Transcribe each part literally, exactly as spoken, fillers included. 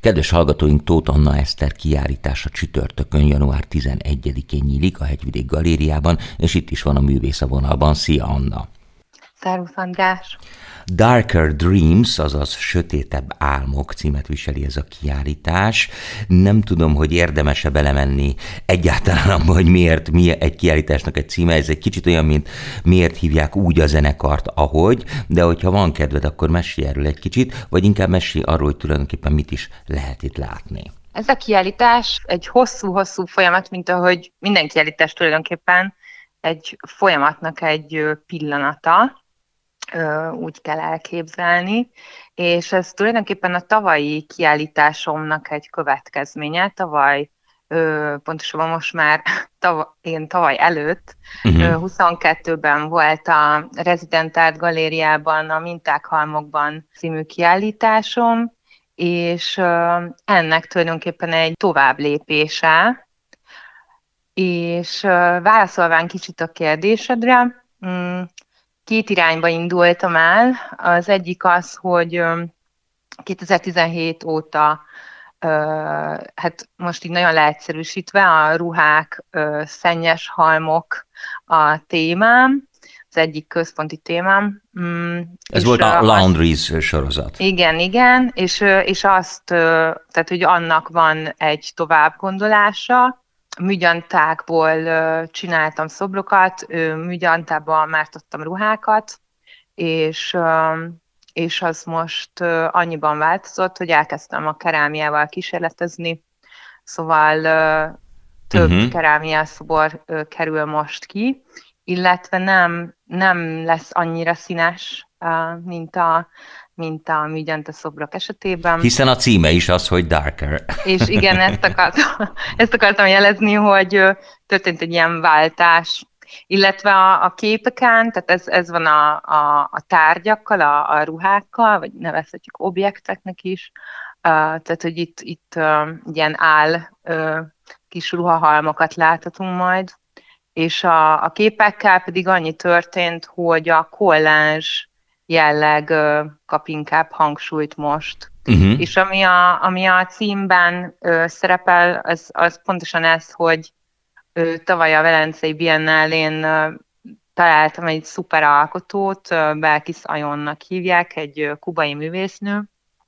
Kedves hallgatóink, Tóth Anna Eszter kiállítása csütörtökön, január tizenegyedikén nyílik a Hegyvidék Galériában, és itt is van a művész a vonalban. Szia, Anna! Szervusz, András! Darker Dreams, azaz Sötétebb álmok címet viseli ez a kiállítás. Nem tudom, hogy érdemes-e belemenni egyáltalán abban, hogy miért mi egy kiállításnak egy címe. Ez egy kicsit olyan, mint miért hívják úgy a zenekart, ahogy, de hogyha van kedved, akkor mesélj erről egy kicsit, vagy inkább mesélj arról, hogy tulajdonképpen mit is lehet itt látni. Ez a kiállítás egy hosszú-hosszú folyamat, mint ahogy minden kiállítás tulajdonképpen egy folyamatnak egy pillanata, úgy kell elképzelni, és ez tulajdonképpen a tavalyi kiállításomnak egy következménye. Tavaly, pontosabban most már tavaly, én tavaly előtt, uh-huh. huszonkettőben volt a Resident Art Galériában a Minták Halmokban című kiállításom, és ennek tulajdonképpen egy tovább lépése, és válaszolván kicsit a kérdésedre, két irányba indultam el. Az egyik az, hogy kétezer-tizenhét óta, hát most így nagyon leegyszerűsítve, a ruhák, szennyes halmok a témám, az egyik központi témám. Ez volt a Laundries sorozat. Igen, igen, és, és azt, tehát hogy annak van egy továbbgondolása. Műgyantákból csináltam szobrokat, műgyantában mártottam ruhákat, és, és az most annyiban változott, hogy elkezdtem a kerámiával kísérletezni, szóval több uh-huh. kerámia szobor kerül most ki, illetve nem, nem lesz annyira színes, mint a mint a műgyanta szobrok esetében. Hiszen a címe is az, hogy Darker. És igen, ezt akartam, ezt akartam jelezni, hogy történt egy ilyen váltás, illetve a, a képeken, tehát ez, ez van a, a, a tárgyakkal, a, a ruhákkal, vagy nevezhetjük objekteknek is, uh, tehát hogy itt, itt uh, ilyen áll uh, kis ruhahalmokat láthatunk majd, és a, a képekkel pedig annyi történt, hogy a kollázs jelleg ö, kap inkább hangsúlyt most. Uh-huh. És ami a, ami a címben ö, szerepel, az, az pontosan ez, hogy ö, tavaly a Velencei Biennálén ö, találtam egy szuper alkotót, ö, Belkis Ajonnak hívják, egy ö, kubai művésznő,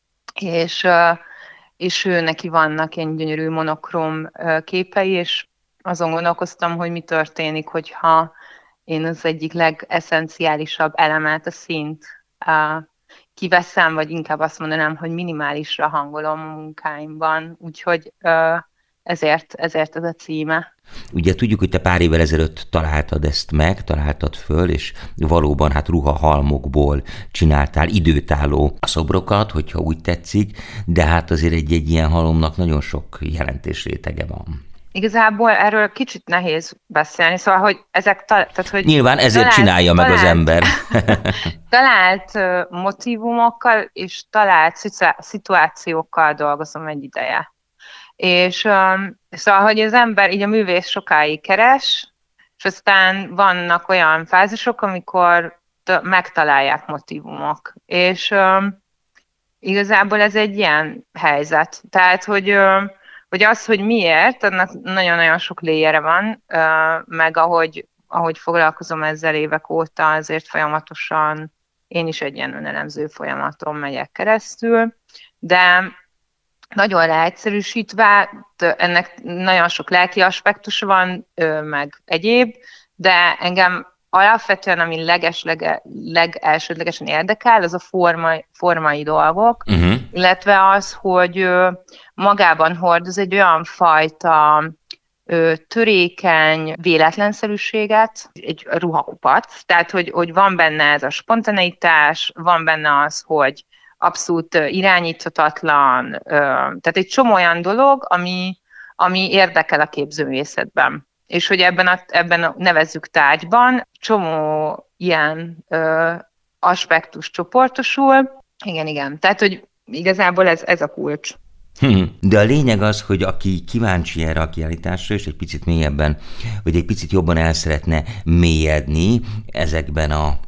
és, ö, és ő neki vannak ilyen gyönyörű monokróm ö, képei, és azon gondolkoztam, hogy mi történik, hogyha én az egyik legeszenciálisabb elemet, a színt uh, kiveszem, vagy inkább azt mondanám, hogy minimálisra hangolom a munkáimban. Úgyhogy uh, ezért, ezért ez a címe. Ugye tudjuk, hogy te pár évvel ezelőtt találtad ezt meg, találtad föl, és valóban hát ruhahalmokból csináltál időtálló szobrokat, hogyha úgy tetszik, de hát azért egy, egy ilyen halomnak nagyon sok jelentésrétege van. Igazából erről kicsit nehéz beszélni, szóval, hogy ezek... Ta- tehát, hogy Nyilván ezért talált, csinálja meg talált, az ember. talált uh, motívumokkal és talált szituációkkal dolgozom egy ideje. És um, szóval, hogy az ember, így a művész sokáig keres, és aztán vannak olyan fázisok, amikor t- megtalálják motívumok. És um, igazából ez egy ilyen helyzet. Tehát, hogy... Um, hogy az, hogy miért, annak nagyon-nagyon sok léjere van, meg ahogy, ahogy foglalkozom ezzel évek óta, azért folyamatosan én is egy ilyen önelemző folyamaton megyek keresztül, de nagyon leegyszerűsítve, ennek nagyon sok lelki aspektus van, meg egyéb, de engem alapvetően, ami leges, lege, legelsődlegesen érdekel, az a formai, formai dolgok, uh-huh. illetve az, hogy magában hordoz egy olyan fajta ö, törékeny véletlenszerűséget, egy ruhakupac, tehát hogy, hogy van benne ez a spontaneitás, van benne az, hogy abszolút irányíthatatlan, ö, tehát egy csomó olyan dolog, ami, ami érdekel a képzőművészetben. És hogy ebben a, ebben a nevezzük tárgyban csomó ilyen ö, aspektus csoportosul. Igen, igen. Tehát, hogy igazából ez, ez a kulcs. De a lényeg az, hogy aki kíváncsi erre a kiállításra, és egy picit mélyebben, vagy egy picit jobban el szeretne mélyedni ezekben a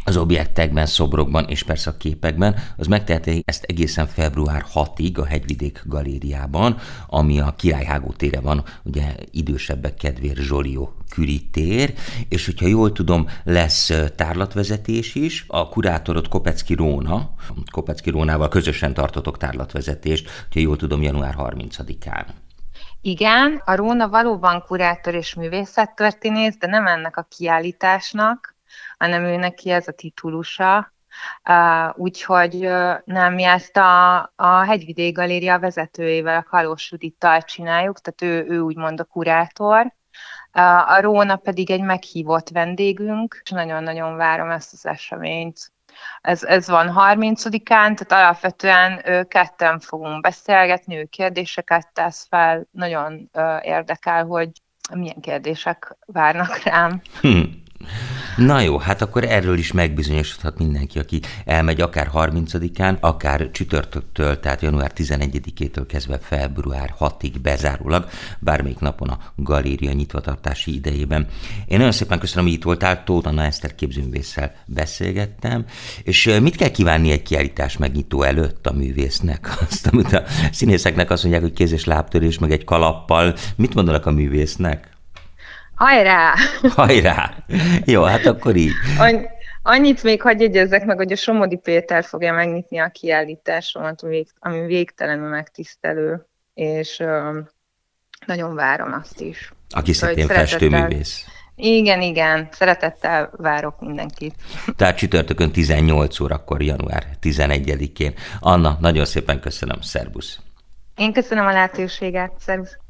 az objektekben, szobrokban és persze a képekben, az megteheti ezt egészen február hatodikig a Hegyvidék Galériában, ami a Királyhágó tére van, ugye idősebbek kedvéért Zsolió Curie tér, és hogyha jól tudom, lesz tárlatvezetés is. A kurátorod Kopecki Róna, Kopecki Rónával közösen tartotok tárlatvezetést, hogyha jól tudom, január harmincadikán. Igen, a Róna valóban kurátor és művészettörténész, de nem ennek a kiállításnak, hanem ő neki ez a titulusa. Uh, úgyhogy uh, nem, mi ezt a, a Hegyvidék Galéria vezetőjével, a Kalós Judittal csináljuk, tehát ő, ő úgymond a kurátor. Uh, a Róna pedig egy meghívott vendégünk, és nagyon-nagyon várom ezt az eseményt. Ez, ez van harmincadikán, tehát alapvetően ő, ketten fogunk beszélgetni, ő kérdéseket tesz fel, nagyon uh, érdekel, hogy milyen kérdések várnak rám. Hmm. Na jó, hát akkor erről is megbizonyosodhat mindenki, aki elmegy akár harmincadikán, akár csütörtöktől, tehát január tizenegyedikétől kezdve február hatodikáig bezárólag, bármelyik napon a galéria nyitvatartási idejében. Én nagyon szépen köszönöm, hogy itt voltál, Tóth Anna Eszter képzőművésszel beszélgettem, és mit kell kívánni egy kiállítás megnyitó előtt a művésznek? Azt, amit a színészeknek azt mondják, hogy kéz- és lábtörés, meg egy kalappal, mit mondanak a művésznek? Hajrá! Hajrá! Jó, hát akkor így. Any- annyit még hadd jegyezzek meg, hogy a Somodi Péter fogja megnyitni a kiállításomat, ami végtelenül megtisztelő, és uh, nagyon várom azt is. Aki szintén festőművész. Igen, igen, szeretettel várok mindenkit. Tehát csütörtökön tizennyolc órakor, január tizenegyedikén. Anna, nagyon szépen köszönöm, szervusz! Én köszönöm a lehetőséget, szervusz!